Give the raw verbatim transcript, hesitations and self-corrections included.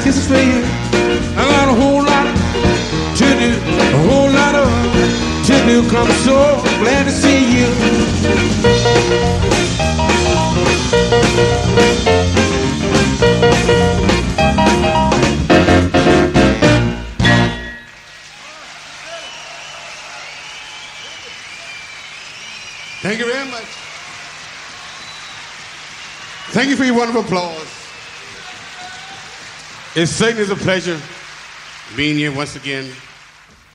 kisses for you. I got a whole lot to do, a whole lot of to do. I'm so glad to see you. Thank you very much. Thank you for your wonderful applause. It certainly is a pleasure being here once again.